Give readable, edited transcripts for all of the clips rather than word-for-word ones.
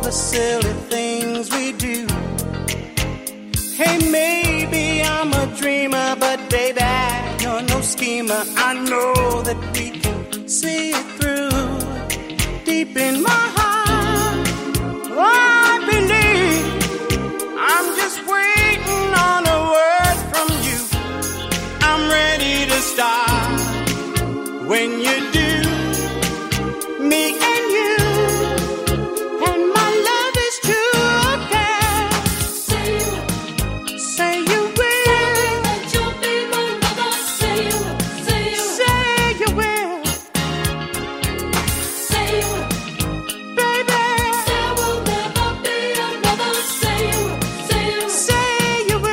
the silly things we do. Hey, maybe I'm a dreamer, but baby, you're no schemer. I know that we can see it through. Deep in my heart, I believe I'm just waiting on a word from you. I'm ready to start when you do. Me and you, and my love is true, okay? Say you will. That you'll be my lover. Say you will. Say you will. Say you will. Baby, there will never be another. Say you will. Say you will. Say you will.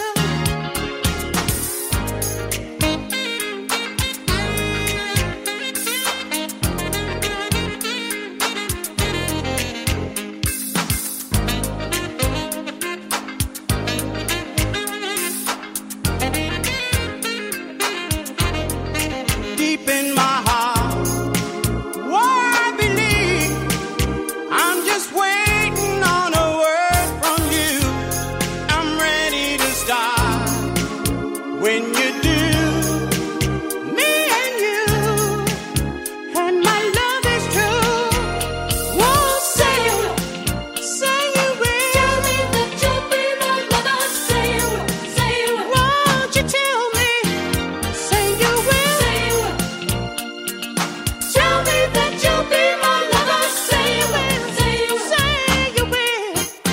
Deep in my heart, I believe I'm just waiting on a word from you. I'm ready to start when you do. Me and you, and my love is true. Whoa, say you will. Say you will. Tell me that you'll be my lover. Say you will. Say you will. Won't you tell me? Say you will. Say you will. Tell me that you'll be my lover. Say you will. Say you will. Say you will.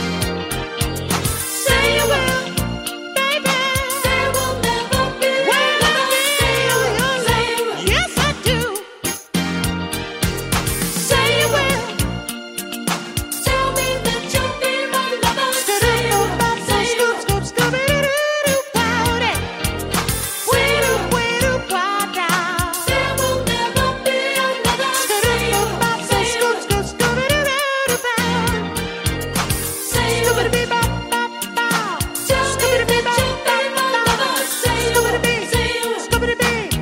Say you will. Baby, there will never be another. Say you will. Say you will. Yes, I do. Say you will. Tell me that you'll be my lover. Say you will. Say you will. There will never be another. Say you will. Say you will. Say you will. Tell me that you'll be my lover. Say you will. Say you will. Say you will.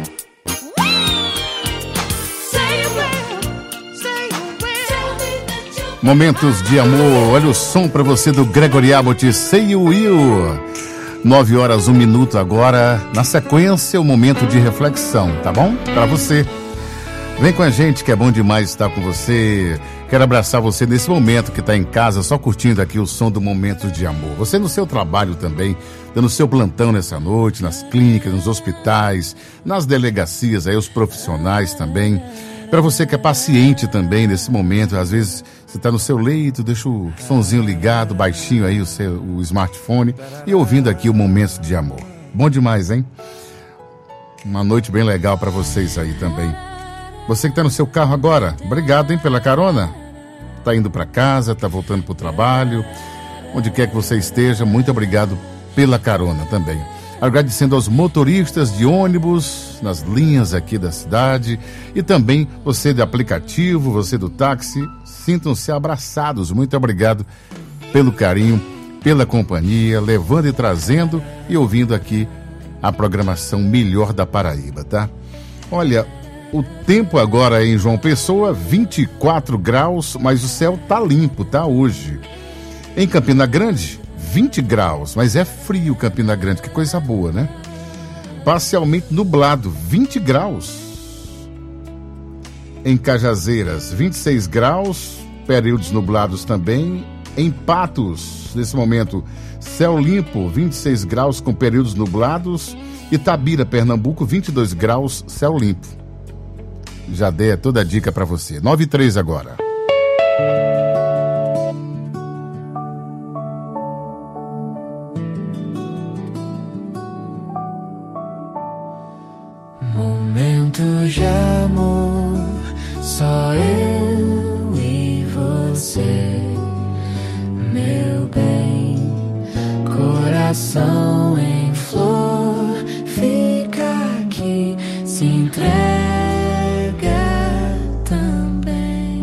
Say you will. Tell me that you'll Momentos de amor, olha o som pra você do Gregory Abbott, Say You Will. 9 horas, 1 minuto agora. Na sequência, o momento de reflexão, tá bom? Pra você. Vem com a gente que é bom demais estar com você. Quero abraçar você nesse momento que tá em casa, só curtindo aqui o som do Momentos de Amor. Você no seu trabalho também, dando seu plantão nessa noite, nas clínicas, nos hospitais, nas delegacias, aí os profissionais também. Para você que é paciente também nesse momento, às vezes você tá no seu leito, deixa o sonzinho ligado, baixinho aí, o smartphone, e ouvindo aqui o Momentos de Amor. Bom demais, hein? Uma noite bem legal para vocês aí também. Você que tá no seu carro agora, obrigado, hein, pela carona. Tá indo para casa, tá voltando pro trabalho, onde quer que você esteja, muito obrigado pela carona também. Agradecendo aos motoristas de ônibus nas linhas aqui da cidade e também você do aplicativo, você do táxi, sintam-se abraçados. Muito obrigado pelo carinho, pela companhia, levando e trazendo e ouvindo aqui a programação melhor da Paraíba, tá? Olha, o tempo agora em João Pessoa, 24 graus, mas o céu tá limpo, tá? Hoje. Em Campina Grande, 20 graus, mas é frio Campina Grande, que coisa boa, né? Parcialmente nublado, 20 graus. Em Cajazeiras, 26 graus, períodos nublados também. Em Patos, nesse momento, céu limpo, 26 graus com períodos nublados. Itabira, Pernambuco, 22 graus, céu limpo. Já dei toda a dica para você. 9h03 agora. Momentos de amor, só eu e você, meu bem, coração em flor, fica aqui, se entrega também.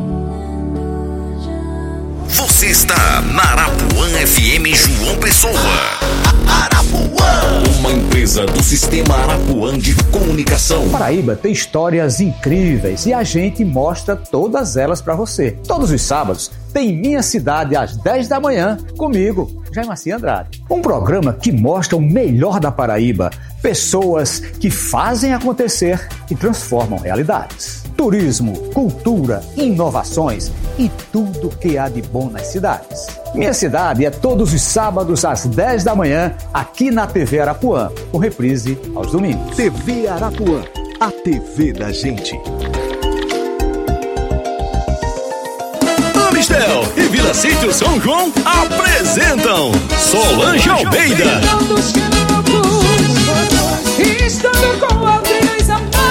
Você está na Arapuã FM João Pessoa. Arapuã, uma empresa empresa do Sistema Arapuã de Comunicação. Paraíba tem histórias incríveis e a gente mostra todas elas para você. Todos os sábados tem Minha Cidade às 10 da manhã, comigo, Jaimaci Andrade. Um programa que mostra o melhor da Paraíba, pessoas que fazem acontecer e transformam realidades. Turismo, cultura, inovações e tudo que há de bom nas cidades. Minha Cidade é todos os sábados às 10 da manhã, aqui na TV Arapuã, com reprise aos domingos. TV Arapuã, a TV da gente. Amistel e Vila Sítio São João apresentam Solange Almeida. Estando com Aldrinhos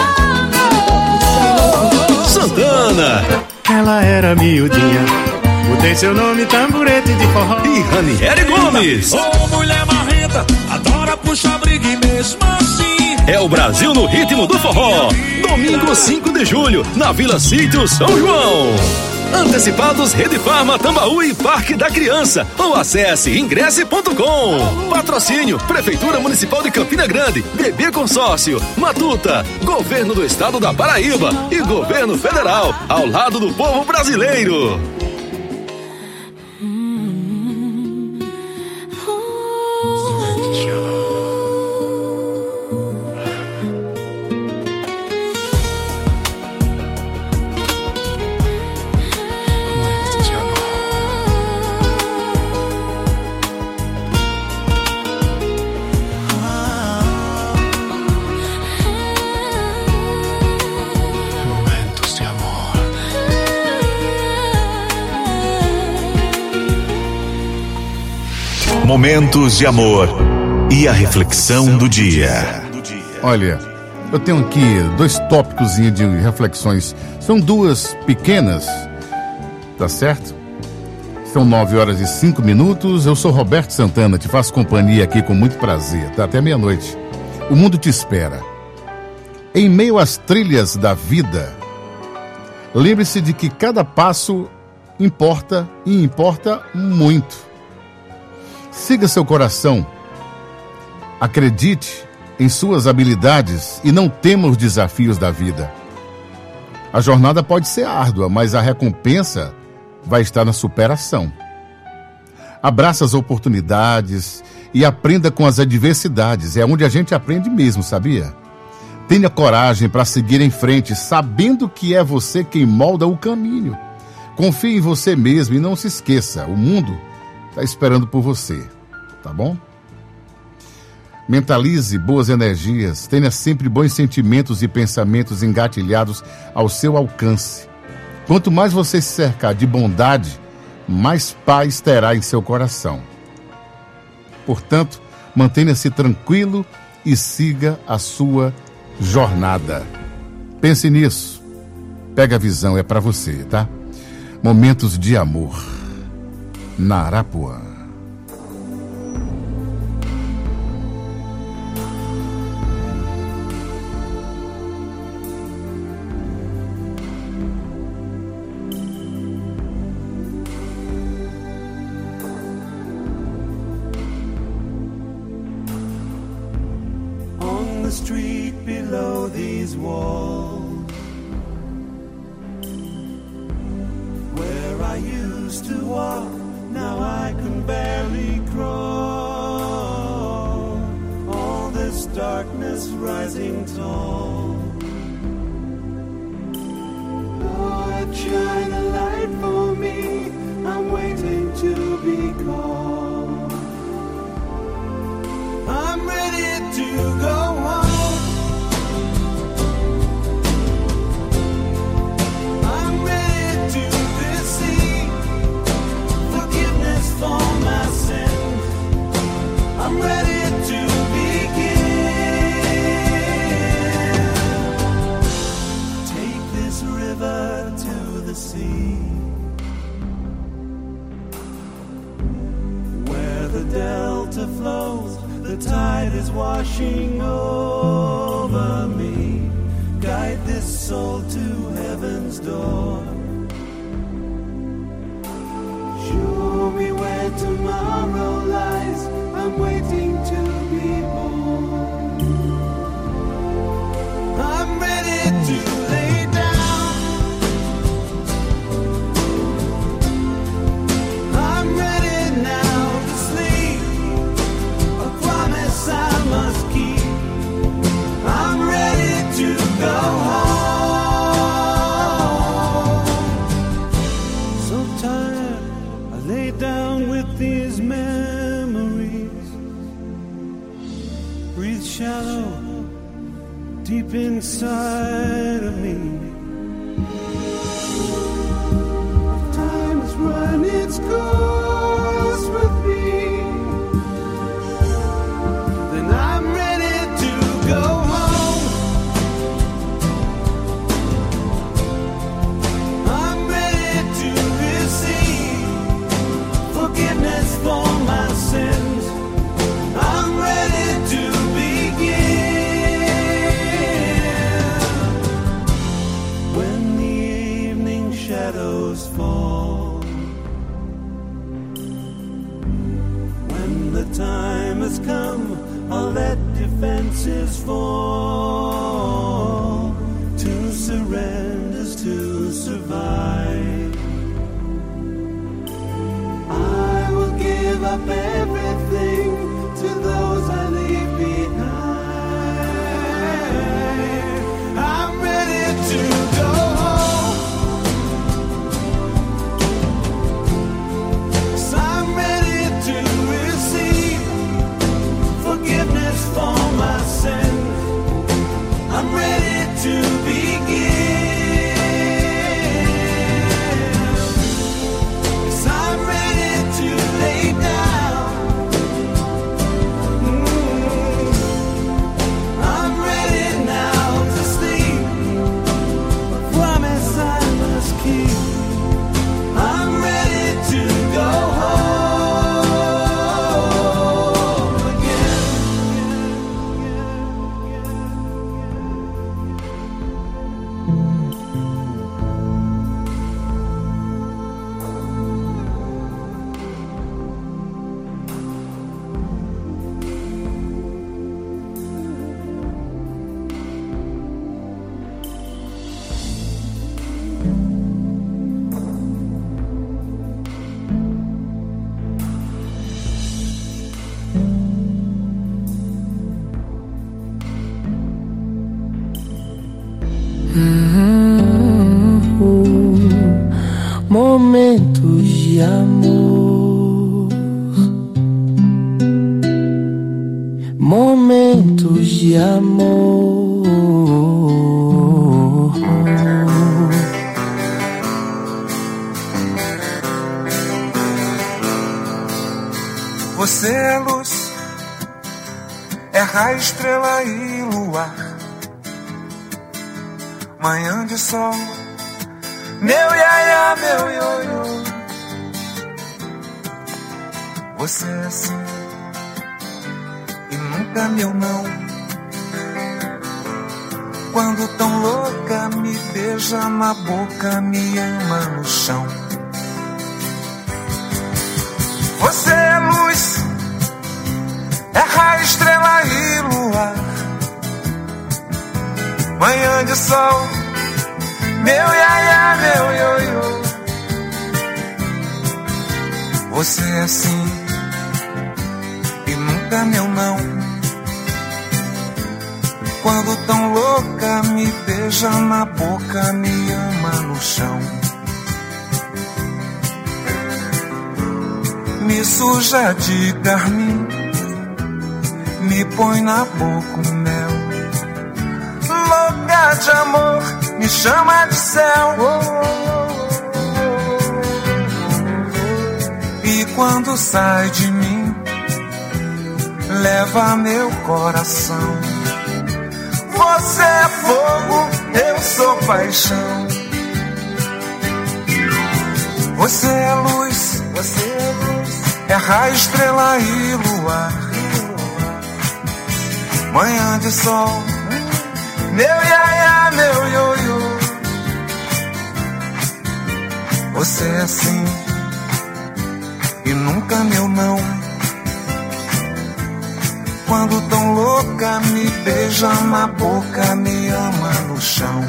Santana. Ela era miudinha, mudei seu nome, tamborete de forró. E Ranieri Gomes. Ô mulher marrenta, adora puxar briga e mesmo assim É o Brasil no ritmo do forró. Domingo 5 de julho, na Vila Sítio São João. Antecipados Rede Farma, Tambaú e Parque da Criança. Ou acesse ingresse.com. Patrocínio Prefeitura Municipal de Campina Grande, BB Consórcio, Matuta, Governo do Estado da Paraíba e Governo Federal, ao lado do povo brasileiro. Momentos de amor e a reflexão do dia. Olha, eu tenho aqui 2 tópicos de reflexões. São 2 pequenas, tá certo? São 9 horas e 5 minutos. Eu sou Roberto Santana, te faço companhia aqui com muito prazer, tá? Até meia-noite. O mundo te espera. Em meio às trilhas da vida, lembre-se de que cada passo importa e importa muito. Siga seu coração, acredite em suas habilidades e não tema os desafios da vida. A jornada pode ser árdua, mas a recompensa vai estar na superação. Abraça as oportunidades e aprenda com as adversidades. É onde a gente aprende mesmo, sabia? Tenha coragem para seguir em frente, sabendo que é você quem molda o caminho. Confie em você mesmo e não se esqueça, o mundo está esperando por você, tá bom? Mentalize boas energias, tenha sempre bons sentimentos e pensamentos engatilhados ao seu alcance. Quanto mais você se cercar de bondade, mais paz terá em seu coração. Portanto, mantenha-se tranquilo e siga a sua jornada. Pense nisso. Pega a visão, é pra você, tá? Momentos de amor na Arapuã. On the street below these walls, where I used to walk, now I can barely crawl. All this darkness rising tall. Lord, shine a light for me, I'm waiting to be called. I'm ready to go home. I'm ready to receive forgiveness for my sins. I'm ready to begin. Take this river to the sea, where the delta flows, the tide is washing over me. Guide this soul to heaven's door. Show me where tomorrow lies. I'm waiting to be born. lay down with these memories. Breathe shallow, deep inside of me. Time's run its course with me. Then I'm ready to go home. I'm ready to receive forgiveness for my sins. I'm ready to begin. When the evening shadows fall, when the time has come, I'll let defenses fall. Two surrenders to survive. I will give up everything to those I leave behind. I'm ready to go home. 'Cause I'm ready to receive forgiveness for my sins. I'm ready to begin. 'Cause I'm ready to lay down. I'm ready now to sleep. Promise I must keep. I'm ready to go home again. Momentos de amor, momentos de amor. Você é luz, é raio, estrela e luar. Manhã de sol, meu iaiá, meu ioiô. Você é assim e nunca meu não. Quando tão louca me beija na boca, me ama no chão. Você é luz, é raio, estrela e luar. Manhã de sol, meu iaiá, meu ioiô. Você é assim e nunca meu não. Quando tão louca me beija na boca, me ama no chão. Me suja de carmim, me põe na boca o mel. Louca de amor, me chama de céu. E quando sai de mim, leva meu coração. Você é fogo, eu sou paixão. Você é luz, é raio, estrela e luar. Manhã de sol, meu iaiá, meu ioiô. Você é assim e nunca meu não. Quando tão louca me beija na boca, me ama no chão.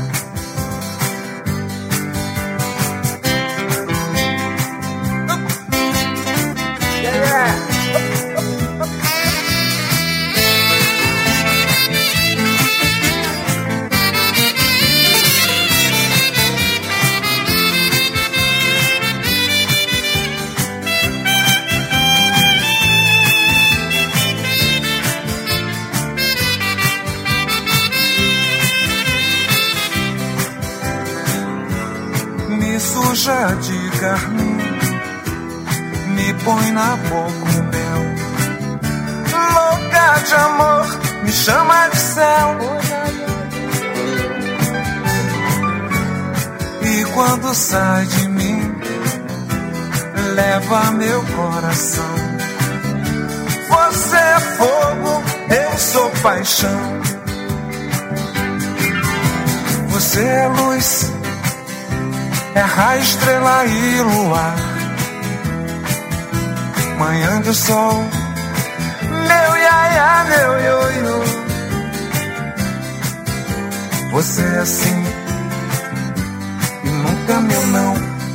beija de carmim, me põe na boca o mel. Louca de amor, me chama de céu. E quando sai de mim, leva meu coração. Você é fogo, eu sou paixão. Você é luz, é raio, estrela e luar. Manhã de sol, meu iaiá, meu ioiô. Você é assim e nunca meu não.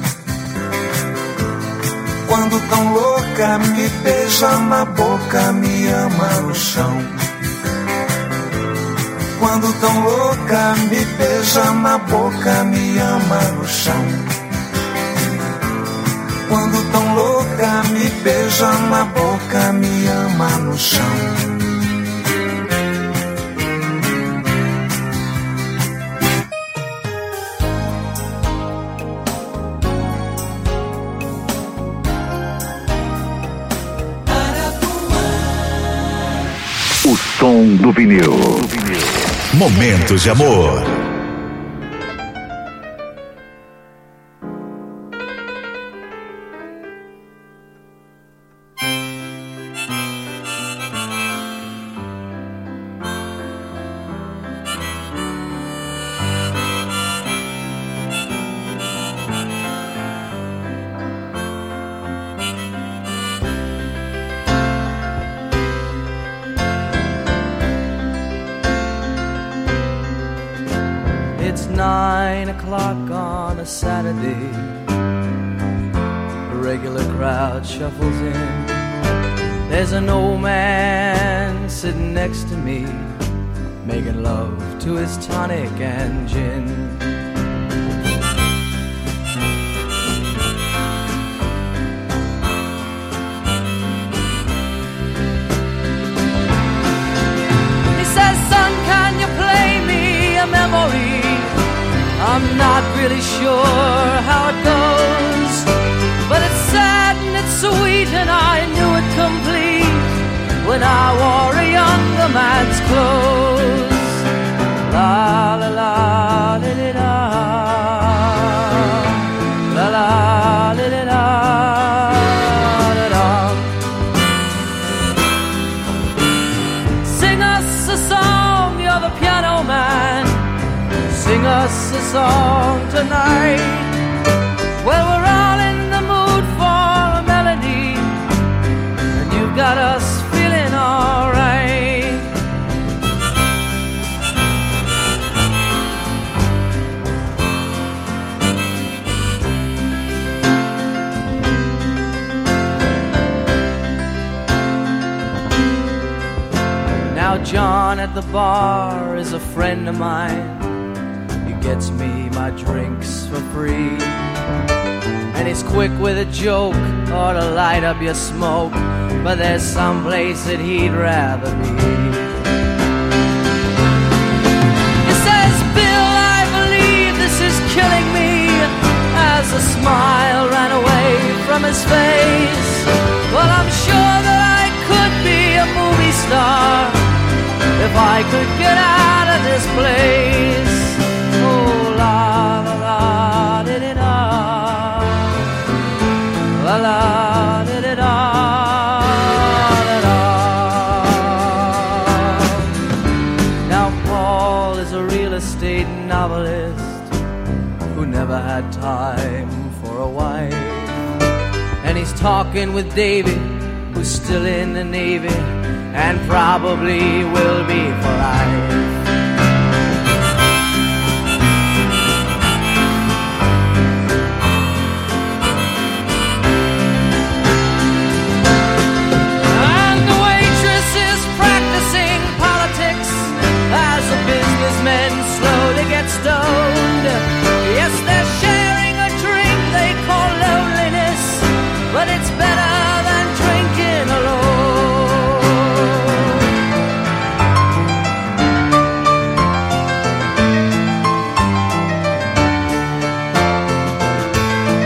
Quando tão louca, me beija na boca, me ama no chão. Quando tão louca, me beija na boca, me ama no chão. Quando tão louca, me beija na boca, me ama no chão. O som do vinil. Momentos de amor. It's 9 o'clock on a Saturday. The regular crowd shuffles in. There's an old man sitting next to me, making love to his tonic and gin. He says, son, can you play me a memory? I'm not really sure how it goes, but it's sad and it's sweet, and I knew it complete when I wore a younger man's clothes. La la la li li la, la la li li la, la la. Sing us a song, you're the piano man. Sing us a song tonight. Well, we're all in the mood for a melody, and you've got us feeling alright. Now John at the bar is a friend of mine. Gets me my drinks for free, and he's quick with a joke or to light up your smoke, but there's some place that he'd rather be. He says, Bill, I believe this is killing me, as a smile ran away from his face. Well, I'm sure that I could be a movie star if I could get out of this place. Oh, la la la di di da, la la di di da, da da. Now Paul is a real estate novelist who never had time for a wife, and he's talking with David, who's still in the Navy and probably will be for life. Men slowly get stoned. Yes, they're sharing a drink they call loneliness, but it's better than drinking alone.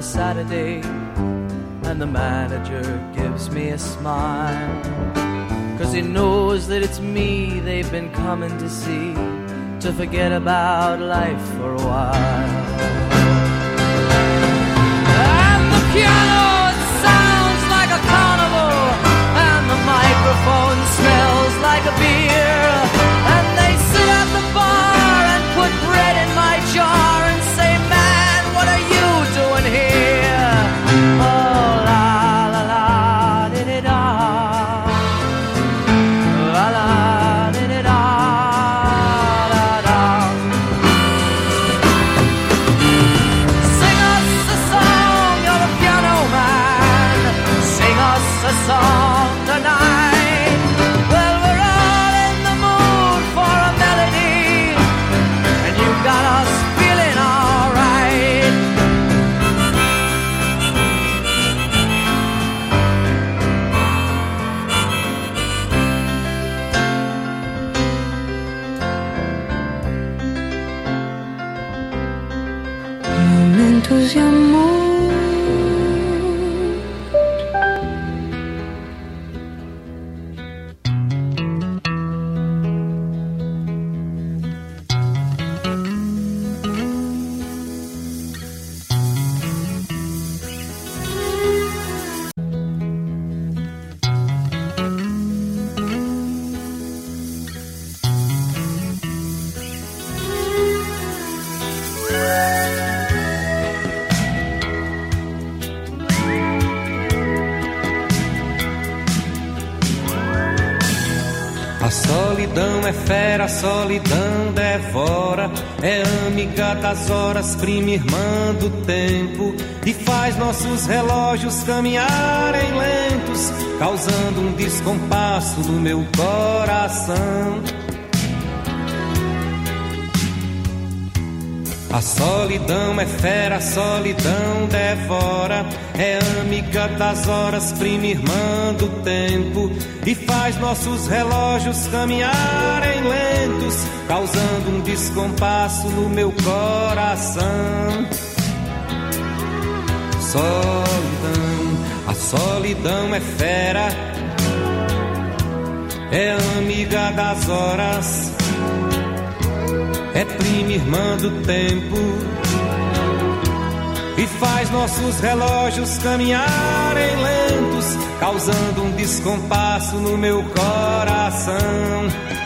a Saturday, and the manager gives me a smile, 'cause he knows that it's me they've been coming to see, to forget about life for a while. And the piano, it sounds like a carnival, and the microphone smells like a beer, and they sit at the bar and put bread in my jar and say, man, what are you doing here? Oh, la la la, di-di-da, la la, di-di-da, la-da. Sing us a song, you're a piano man, sing us a song tonight. Well, we're all in the mood for a melody, and you got us feeling alright. Momentos de amor. A solidão é fera, a solidão devora, é amiga das horas, prima irmã do tempo, e faz nossos relógios caminharem lentos, causando um descompasso no meu coração. A solidão é fera, a solidão devora, é amiga das horas, prima irmã do tempo, e faz nossos relógios caminharem lentos, causando um descompasso no meu coração. Solidão, a solidão é fera, é amiga das horas, é prima irmã do tempo, e faz nossos relógios caminharem lentos, causando um descompasso no meu coração.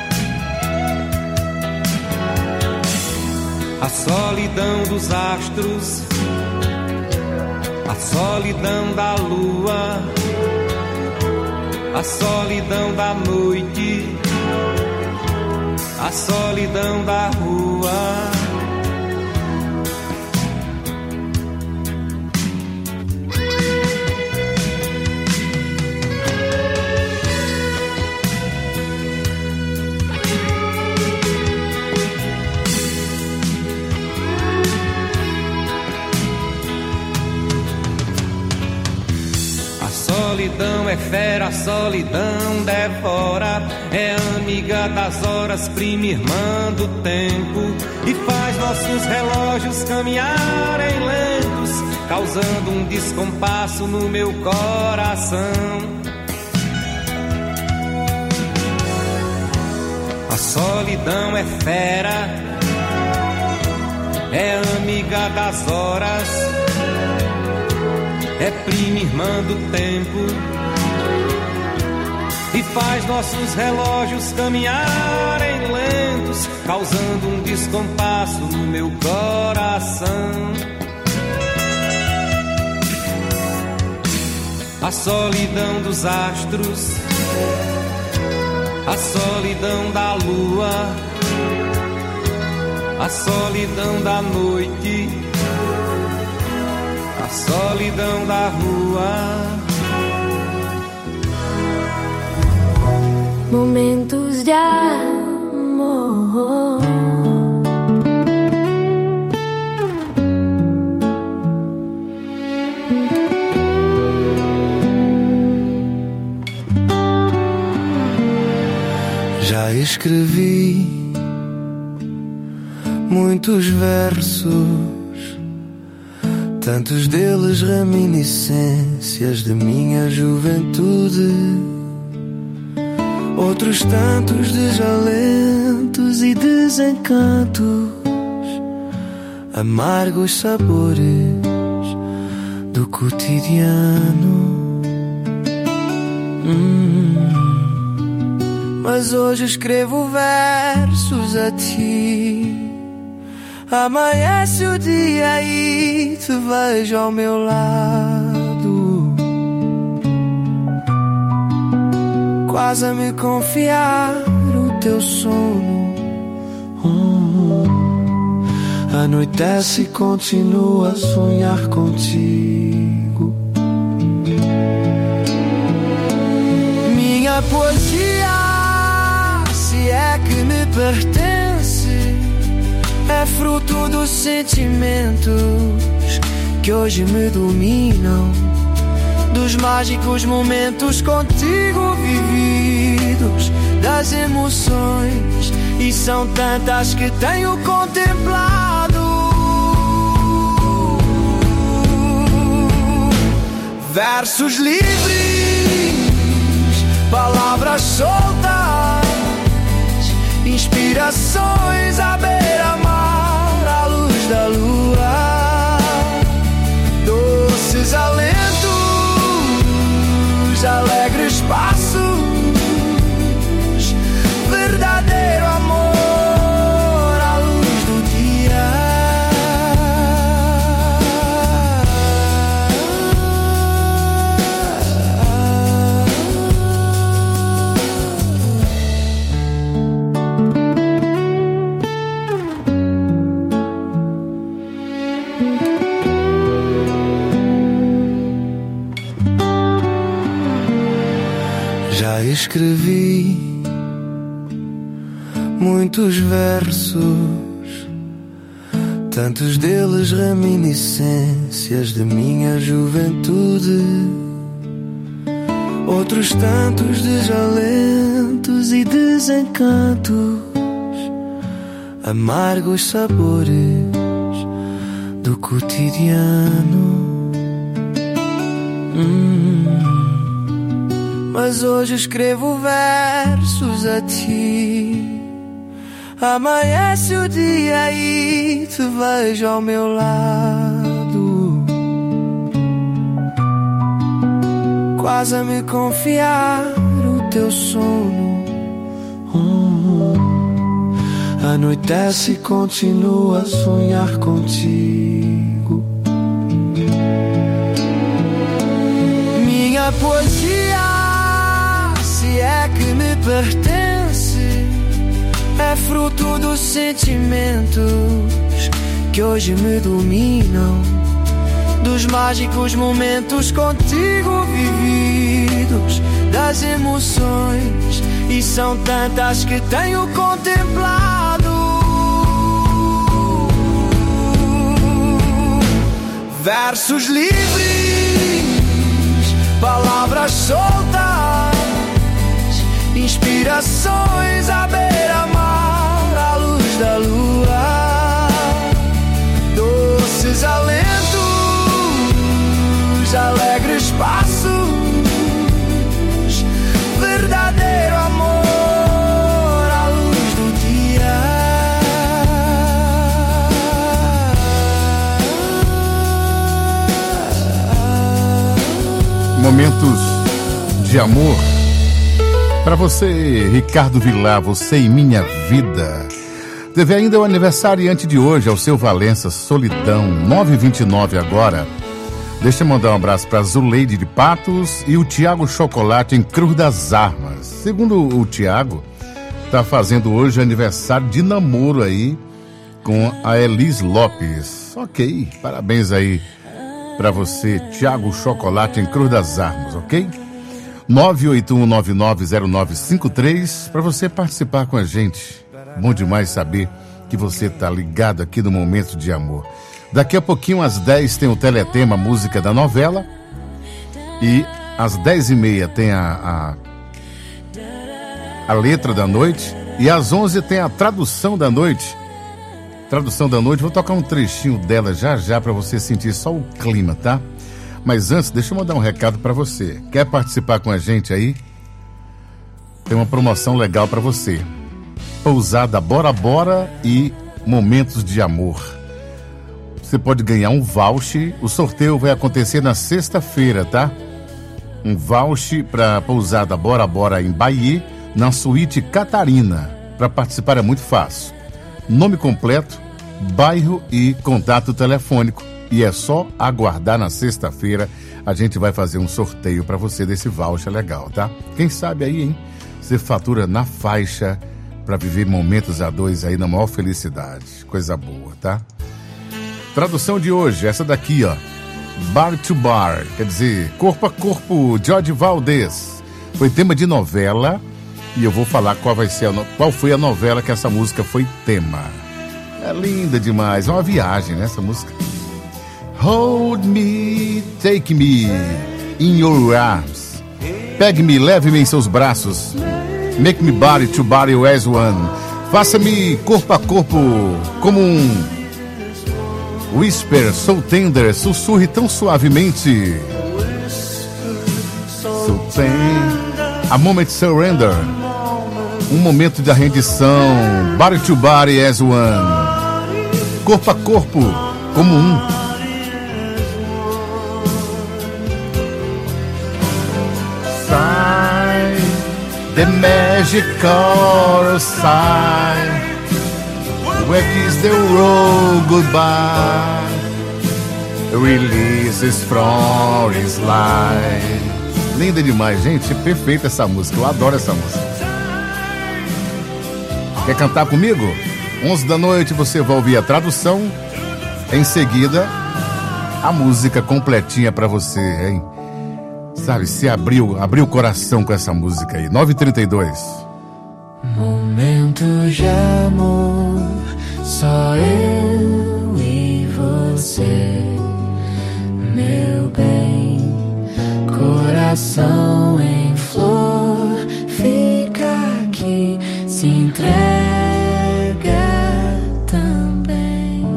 A solidão dos astros, a solidão da lua, a solidão da noite, a solidão da rua. A solidão é fera, a solidão devora, é amiga das horas, prima irmã do tempo, e faz nossos relógios caminharem lentos, causando um descompasso no meu coração. A solidão é fera, é amiga das horas, é prima irmã do tempo, e faz nossos relógios caminharem lentos, causando um descompasso no meu coração. A solidão dos astros, a solidão da lua, a solidão da noite, a solidão da rua. Momentos de amor. Já escrevi muitos versos, tantos deles reminiscências de minha juventude, outros tantos desalentos e desencantos, amargos sabores do cotidiano. Mas hoje escrevo versos a ti. Amanhece o dia e te vejo ao meu lado, quase a me confiar o teu sono. Anoitece e continuo a sonhar contigo. Minha poesia, se é que me pertence, é fruto dos sentimentos que hoje me dominam, dos mágicos momentos contigo vividos, das emoções, e são tantas que tenho contemplado. Versos livres, palavras soltas, inspirações à beira-mar, à luz da lua, doces alentos, alegres passos, verdadeiro amor à luz do dia. Já escrevi muitos versos, tantos deles reminiscências de minha juventude, outros tantos desalentos e desencantos, amargos sabores do cotidiano. Mas hoje escrevo versos a ti. Amanhece o dia e te vejo ao meu lado, quase a me confiar o teu sono. Anoitece e continuo a sonhar contigo. Minha poesia, se é que me pertence, é fruto dos sentimentos que hoje me dominam, dos mágicos momentos contigo vividos, das emoções, e são tantas que tenho contemplado. Versos livres, palavras soltas, inspirações à beira-mar, à luz da lua, doces alentos, alegres passos, verdadeiro amor à luz do dia. Momentos de amor para você, Ricardo Vilar, você e minha vida. Teve ainda o aniversariante de hoje, ao seu Valença, Solidão, 9h29 agora. Deixa eu mandar um abraço para Zuleide de Patos e o Tiago Chocolate em Cruz das Armas. Segundo o Tiago, tá fazendo hoje aniversário de namoro aí com a Elis Lopes. Ok, parabéns aí para você, Tiago Chocolate em Cruz das Armas, ok? 981990953 para você participar com a gente. Bom demais saber que você tá ligado aqui no Momento de Amor. Daqui a pouquinho, às 10, tem o Teletema, música da novela. E às 10h30 tem a letra da noite. E às 11 tem a tradução da noite. Tradução da noite, vou tocar um trechinho dela já para você sentir só o clima, tá? Mas antes, deixa eu mandar um recado para você. Quer participar com a gente aí? Tem uma promoção legal para você. Pousada Bora Bora e Momentos de Amor. Você pode ganhar um voucher. O sorteio vai acontecer na sexta-feira, tá? Um voucher para Pousada Bora Bora em Bahia, na Suíte Catarina. Para participar é muito fácil. Nome completo, bairro e contato telefônico. E é só aguardar na sexta-feira. A gente vai fazer um sorteio para você desse voucher legal, tá? Quem sabe aí, hein? Você fatura na faixa para viver momentos a dois aí na maior felicidade. Coisa boa, tá? Tradução de hoje, essa daqui, ó. Bar to Bar, quer dizer, corpo a corpo, Jorge Valdez. Foi tema de novela e eu vou falar qual foi a novela que essa música foi tema. É linda demais, é uma viagem, né, essa música. Hold me, take me in your arms. Pegue-me, leve-me em seus braços. Make me body to body as one. Faça-me corpo a corpo como um whisper, so tender, sussurre tão suavemente. So tender. A moment surrender. Um momento de rendição. Body to body as one. Corpo a corpo como um. The magic chorus sigh. Where is the road goodbye? Releases from his life. Linda demais, gente. Perfeita essa música. Eu adoro essa música. Quer cantar comigo? 11 da noite você vai ouvir a tradução. Em seguida, a música completinha pra você, hein? Sabe, se abriu o coração com essa música aí. 9h32. Momentos de amor, só eu e você, meu bem. Coração em flor, fica aqui, se entrega também.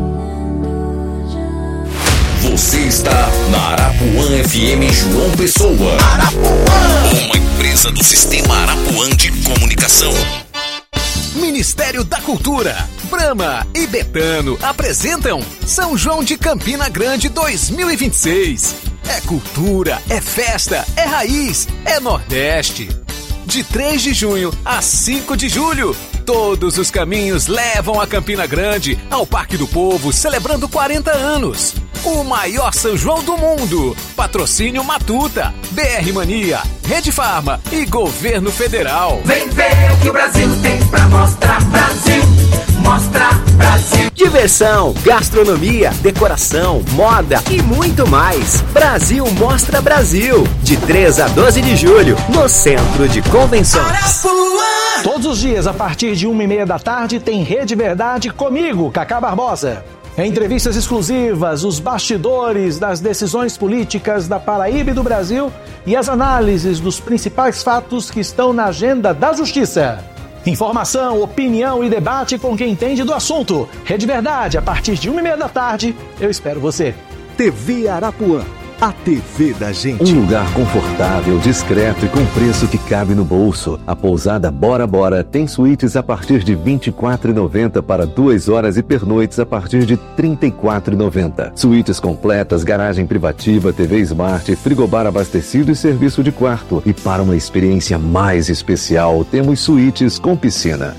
Você está na Arapuã FM João Pessoa. Arapuã, uma empresa do Sistema Arapuã de Comunicação. Ministério da Cultura, Brahma e Betano apresentam São João de Campina Grande 2026. É cultura, é festa, é raiz, é Nordeste. De 3 de junho a 5 de julho, todos os caminhos levam a Campina Grande, ao Parque do Povo, celebrando 40 anos. O maior São João do mundo. Patrocínio Matuta, BR Mania, Rede Farma e Governo Federal. Vem ver o que o Brasil tem pra mostrar, Brasil. Mostra Brasil. Diversão, gastronomia, decoração, moda e muito mais. Brasil Mostra Brasil. De 3 a 12 de julho, no Centro de Convenções. Arapuã. Todos os dias, a partir de 1h30 da tarde, tem Rede Verdade comigo, Cacá Barbosa. Entrevistas exclusivas, os bastidores das decisões políticas da Paraíba e do Brasil e as análises dos principais fatos que estão na agenda da Justiça. Informação, opinião e debate com quem entende do assunto. Rede Verdade, a partir de 1h30 da tarde, eu espero você. TV Arapuã, a TV da gente. Um lugar confortável, discreto e com preço que cabe no bolso. A pousada Bora Bora tem suítes a partir de R$ 24,90 para 2 horas e pernoites a partir de R$ 34,90. Suítes completas, garagem privativa, TV Smart, frigobar abastecido e serviço de quarto. E para uma experiência mais especial, temos suítes com piscina.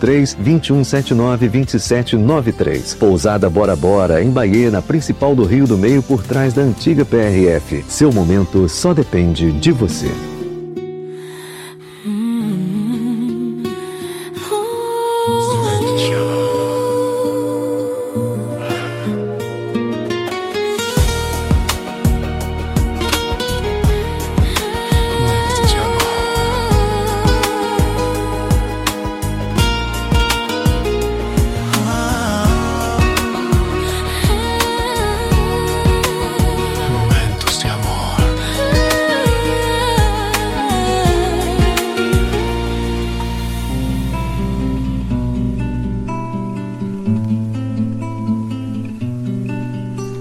83-2179-2793. Pousada Bora Bora, em Bahia, na principal do Rio do Meio, por trás da antiga PRF. Seu momento só depende de você.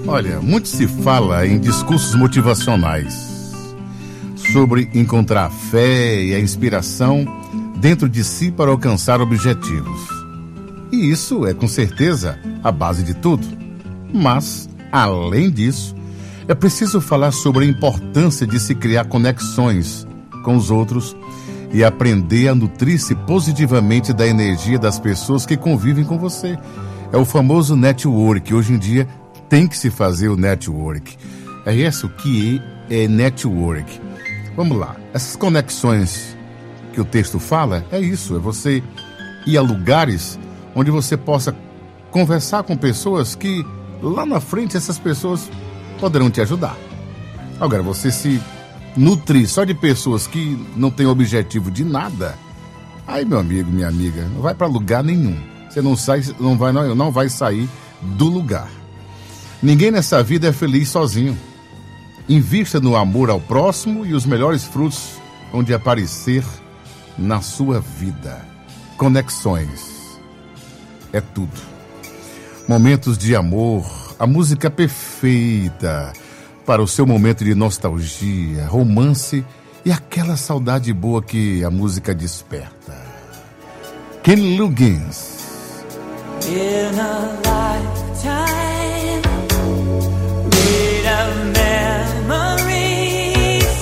Olha, muito se fala em discursos motivacionais sobre encontrar a fé e a inspiração dentro de si para alcançar objetivos. E isso é com certeza a base de tudo. Mas, além disso, é preciso falar sobre a importância de se criar conexões com os outros e aprender a nutrir-se positivamente da energia das pessoas que convivem com você. É o famoso network. Hoje em dia tem que se fazer o network. É isso que é network. Vamos lá. Essas conexões que o texto fala, é isso. É você ir a lugares onde você possa conversar com pessoas que lá na frente essas pessoas poderão te ajudar. Agora, você se nutrir só de pessoas que não têm objetivo de nada, aí, meu amigo, minha amiga, não vai para lugar nenhum. Você não vai sair do lugar. Ninguém nessa vida é feliz sozinho. Invista no amor ao próximo e os melhores frutos hão de aparecer na sua vida. Conexões. É tudo. Momentos de amor, a música perfeita para o seu momento de nostalgia, romance e aquela saudade boa que a música desperta. Ken Loggins. In a lifetime made of memories,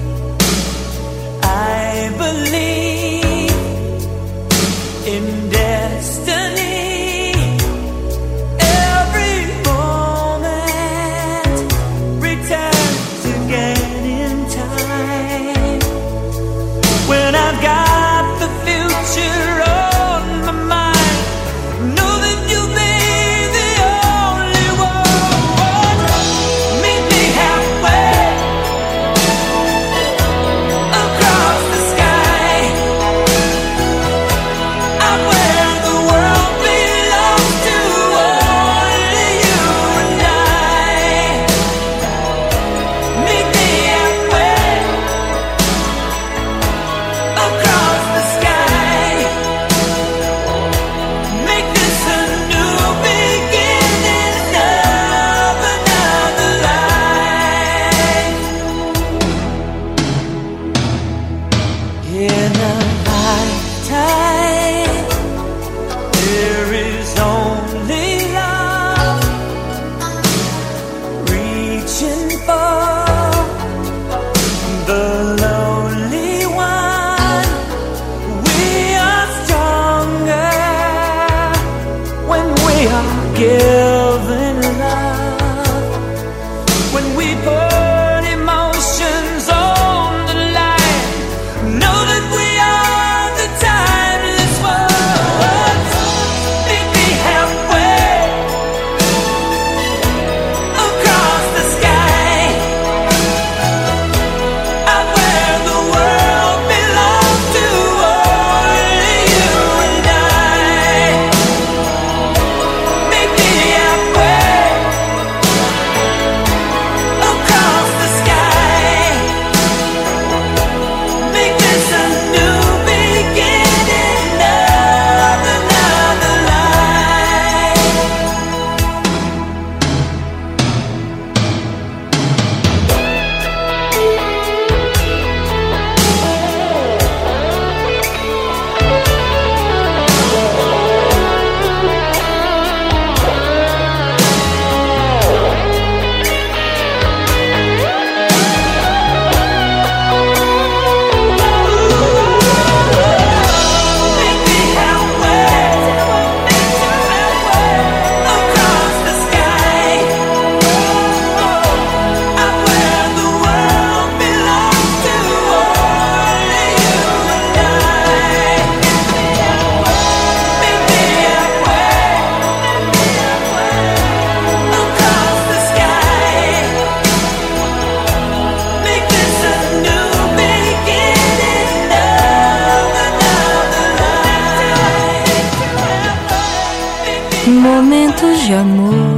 I believe in destiny. Every moment returns again in time. When I've got the future on my mind, know that you'll be the only one. Meet me halfway across the sky. I'm where the world belongs to only you and I. Meet me halfway across the sky. Make this a new beginning of another life. In a lifetime, there is only love, reaching for the lonely one. We are stronger when we are given love, when we put emotions on the line. Know that we are the timeless ones. Meet me halfway across the sky. Out where the world belongs to only you and I. Meet me halfway across the sky. Make this a new beginning of another life. Make me halfway across the sky. Out where the world belongs to only you and I. Make me halfway across the sky. Make this a new beginning of another life. Momentos de amor.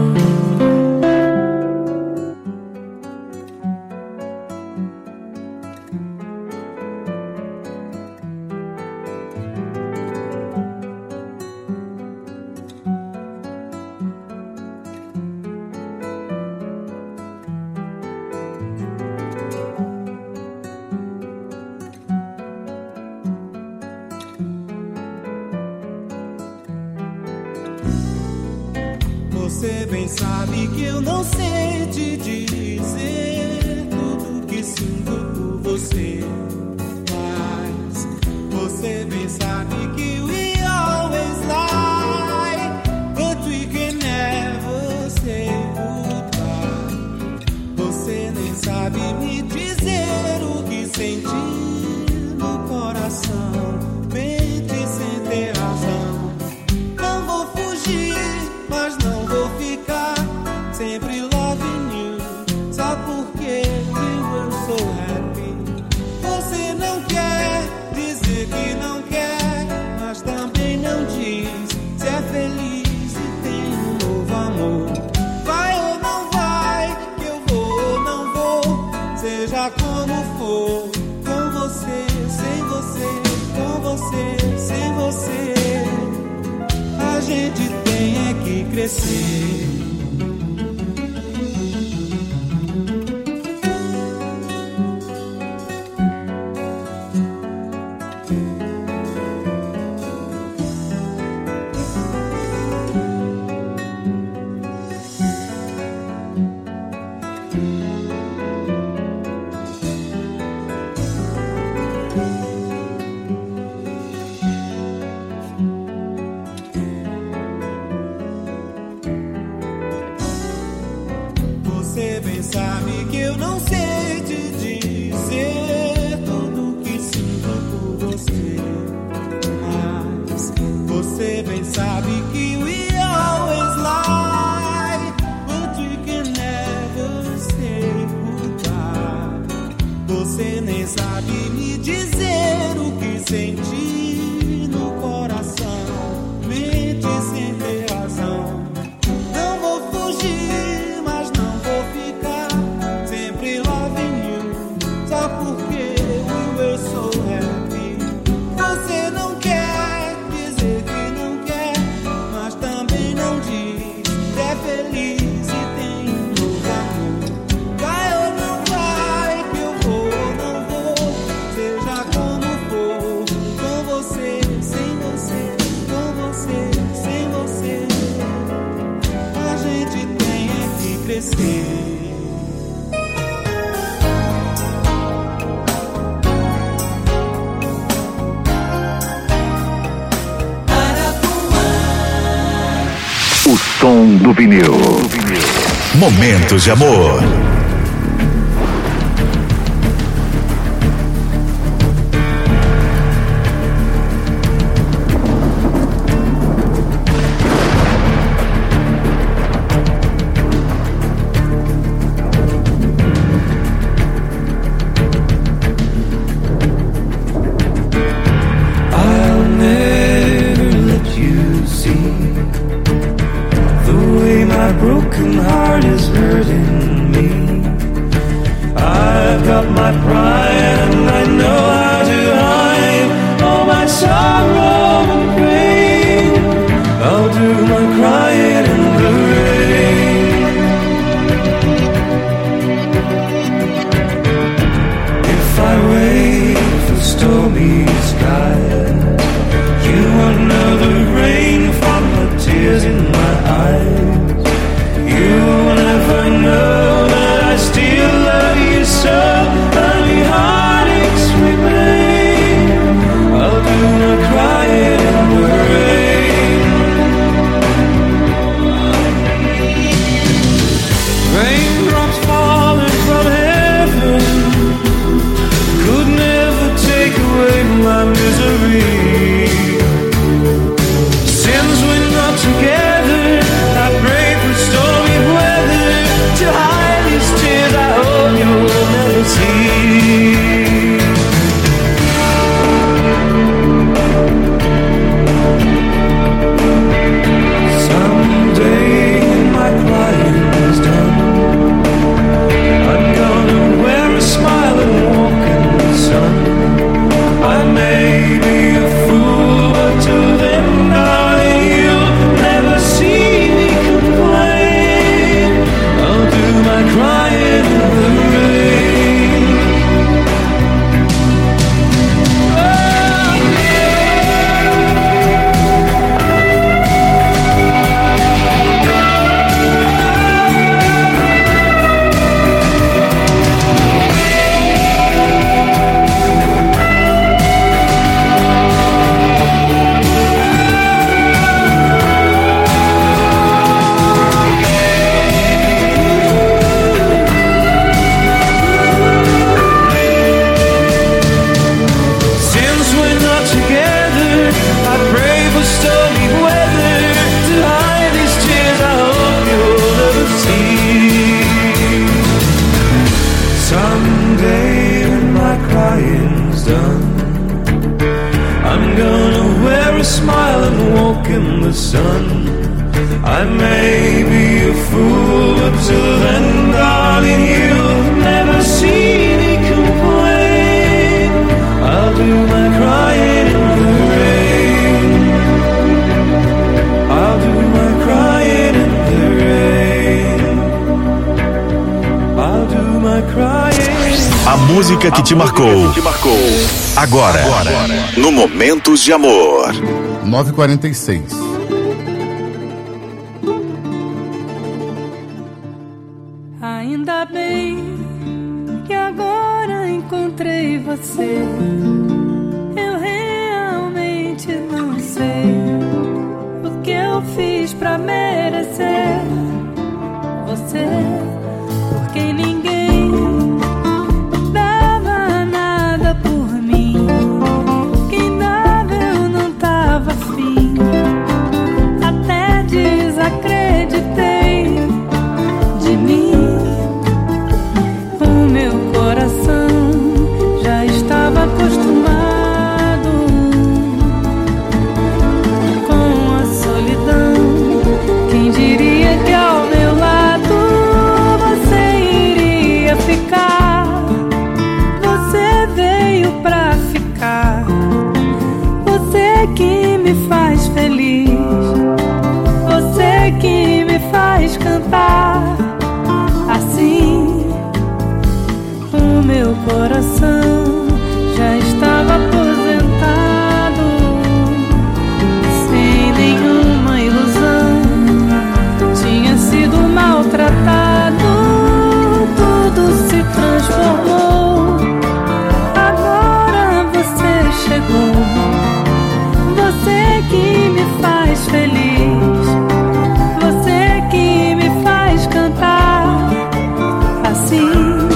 Você bem sabe que eu não sei te dizer tudo que sinto por você, mas você bem sabe que we always lie, but we can never say goodbye. Você nem sabe me dizer o que senti no coração, mente sem ter razão. Não vou fugir, mas não vou ficar sempre loving you, só porque we were so happy. Você não quer dizer que não quer, mas também não diz se é feliz e tem um novo amor. Vai ou não vai, que eu vou ou não vou, seja como for, com você, sem você, com você, sem você. A gente tem é que crescer. Você bem sabe que eu não sei te dizer tudo que sinto por você, mas você bem sabe que we always lie, but we can never say goodbye. Você nem sabe me dizer o que senti no coração, mente sem ter razão. Não vou fugir, mas não vou ficar sempre loving you, só porque we were so happy. Você não quer dizer que não quer, mas também não diz se é feliz e tem um novo amor. Vai ou não vai, que eu vou ou não vou, seja como for, com você, sem você, com você, sem você. A gente tem é que crescer. O som do vinil. Momentos de amor. I'll never let you see the way my broken heart is hurting me. I've got my pride and I know how to hide all my sorrow and pain. I'll do my crying in the rain. If I wait for stormy skies, you won't know the rain from the tears in my eyes. You'll never know that I still love you so. I'll be hard I may be a fool, but till then, darling, you'll never see me complain. I'll do my crying in the rain. I'll do my crying in the rain. I'll do my crying. A música que te marcou. Agora, no Momentos de Amor. 9h46. Ainda bem que agora encontrei você. Eu realmente não sei o que eu fiz pra merecer você, porque ninguém dava nada por mim. Quem dava eu não tava afim. Até desacreditei de mim. O meu coração já estava acostumado com a solidão. Quem diria que ao meu lado você iria ficar? Você veio pra ficar. Você que me faz feliz. Você que me faz cantar. Assim, o meu coração já estava aposentado, sem nenhuma ilusão. Tinha sido maltratado, tudo se transformou. Agora você chegou. Você que me faz feliz. Você que me faz cantar. Assim.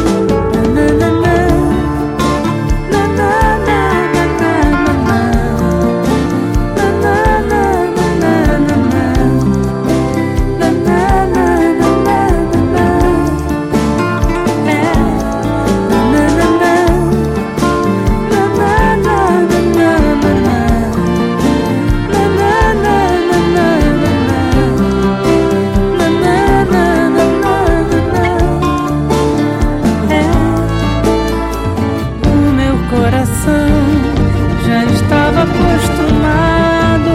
Já estava acostumado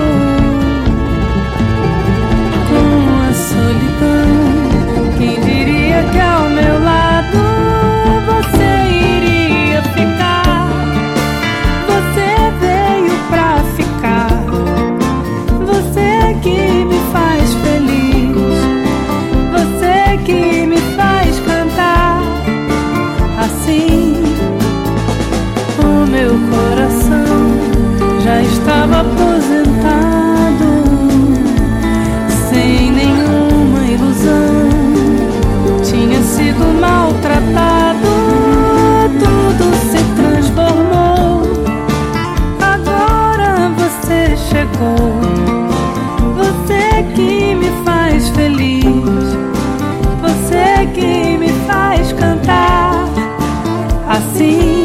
com a solidão. Quem diria que ao meu lado você iria ficar? Você veio pra ficar. Você que me faz feliz. Você que me faz cantar. Assim, o meu coração já estava aposentado, sem nenhuma ilusão. Tinha sido maltratado, tudo se transformou. Agora você chegou. Você que me faz feliz. Você que me faz cantar. Assim,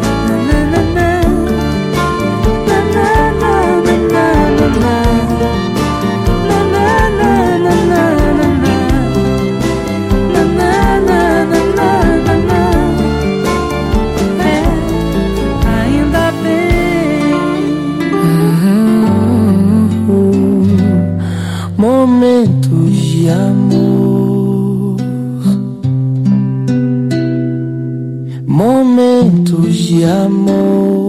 ainda bem. Momentos de amor. Momentos de amor.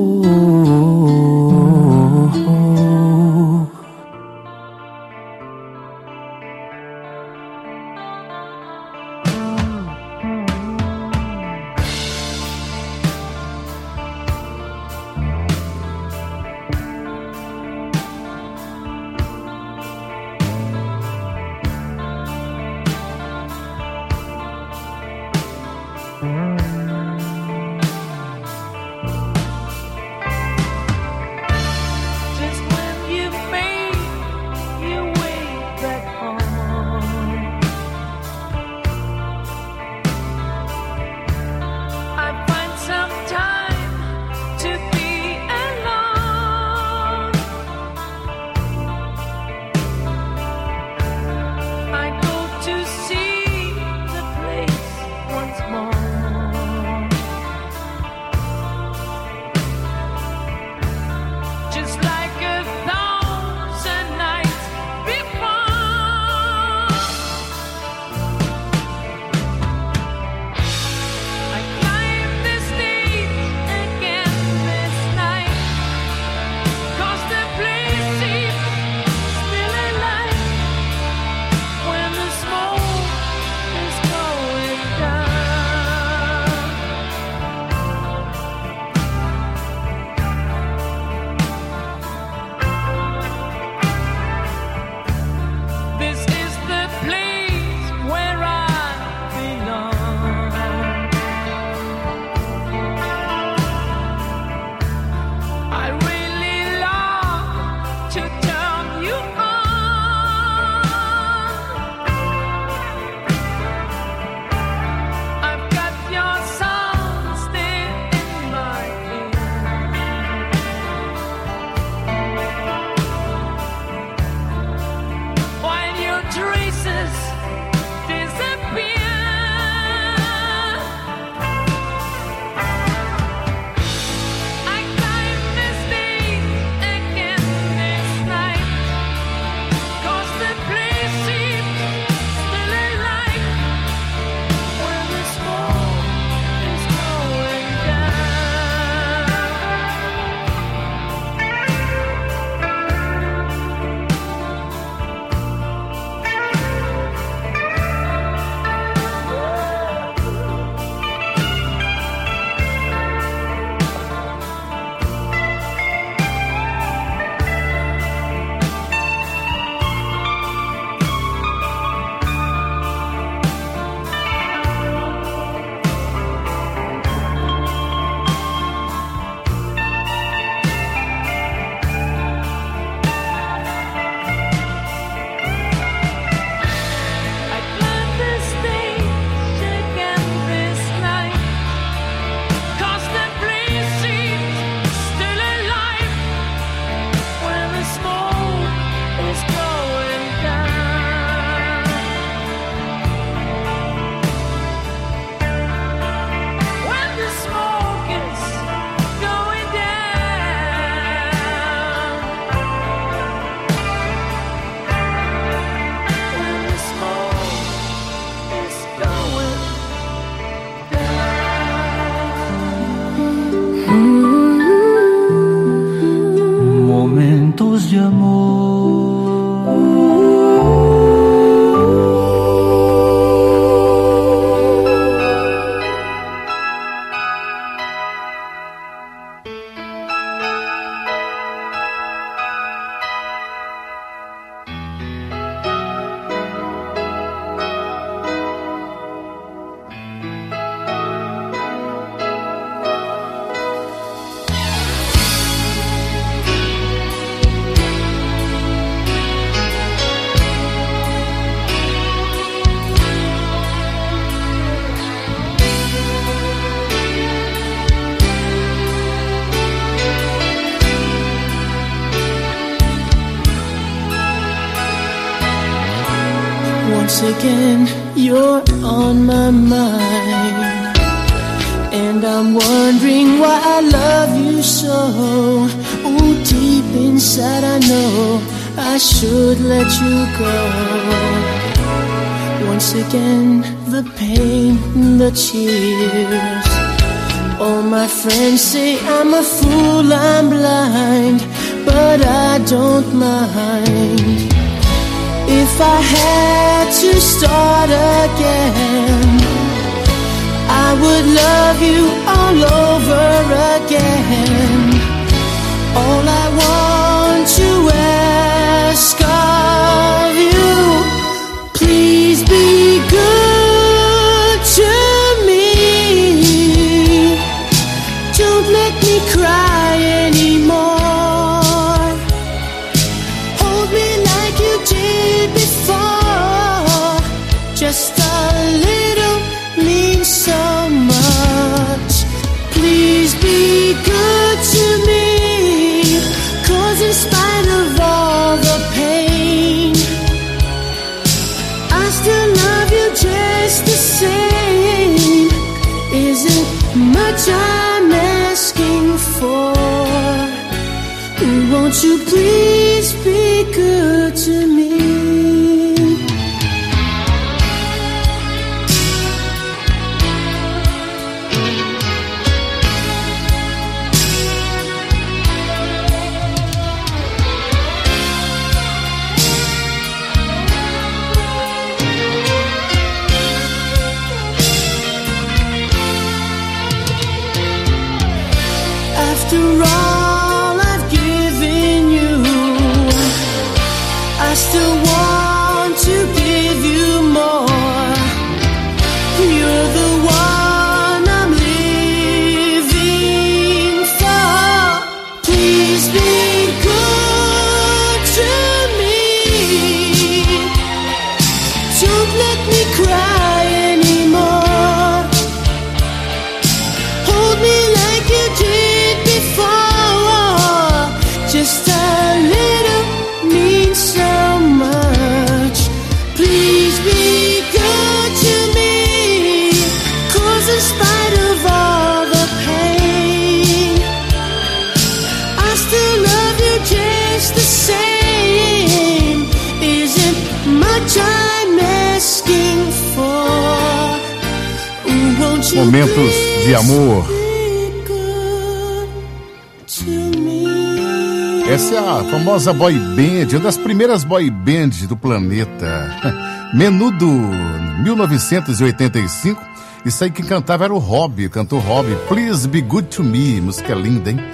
Once again, you're on my mind, and I'm wondering why I love you so. Oh, deep inside I know I should let you go. Once again, the pain, the tears. All my friends say I'm a fool, I'm blind, but I don't mind. If I had to start again, I would love you all over again. All I want to ask of you, please be good to me. Don't let me cry anymore. Hold me like you did before. Just a little means so much. Please be good to me. In spite of all the pain, I still love you just the same. Isn't much I'm asking for. Won't you please be good to me? After all I've given you, I still want to give you more. You're the one I'm living for. Please be good to me. Don't let me cry anymore. Hold me like you did before. Just a little means so much. Please be good to me. 'Cause in spite of all the pain, I still love you just the same. Isn't much I'm asking for. Won't you Momentos de amor. Essa é a famosa boy band, uma das primeiras boy bands do planeta. Menudo, 1985. Isso aí quem cantava era o Robbie, o cantor Robbie. Please Be Good to Me, música linda, hein?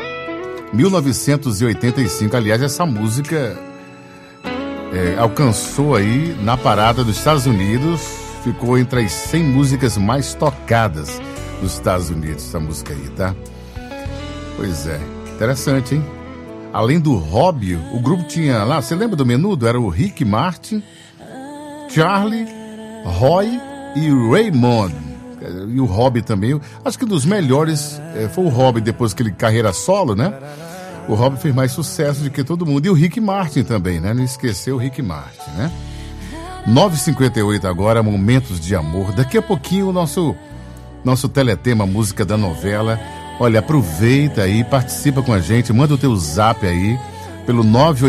1985, aliás, essa música alcançou aí na parada dos Estados Unidos, ficou entre as 100 músicas mais tocadas dos Estados Unidos, essa música aí, tá? Pois é, interessante, hein? Além do Robbie, o grupo tinha lá, você lembra do Menudo? Era o Rick Martin, Charlie, Roy e Raymond. E o Robbie também. Acho que um dos melhores foi o Robbie depois que ele carreira solo, né? O Robbie fez mais sucesso do que todo mundo. E o Rick Martin também, né? Não esqueceu o Rick Martin, né? 9h58 agora, Momentos de Amor. Daqui a pouquinho o nosso teletema, música da novela. Olha, aproveita aí, participa com a gente, manda o teu zap aí, pelo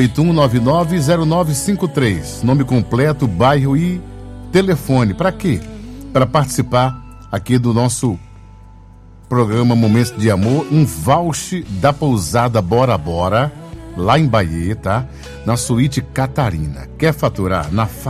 981990953. Nome completo, bairro e telefone. Para quê? Para participar aqui do nosso programa Momentos de Amor, um voucher da pousada Bora Bora, lá em Bahia, tá? Na suíte Catarina. Quer faturar? Na